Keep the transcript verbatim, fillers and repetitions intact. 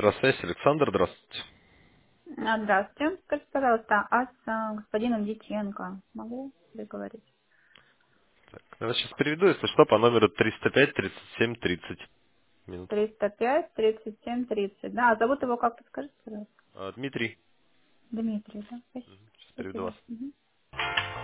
Здравствуйте, Александр, здравствуйте. А, Здравствуйте. Скажите, пожалуйста, а с а, господином Дьяченко могу переговорить? Я вас сейчас переведу, если что, по номеру триста пять тридцать семь тридцать минут. триста пять тридцать семь тридцать. Да, зовут его как-то, скажите, пожалуйста. А, Дмитрий, Дмитрий, да? Спасибо. сейчас переведу вас. Спасибо. Мгм.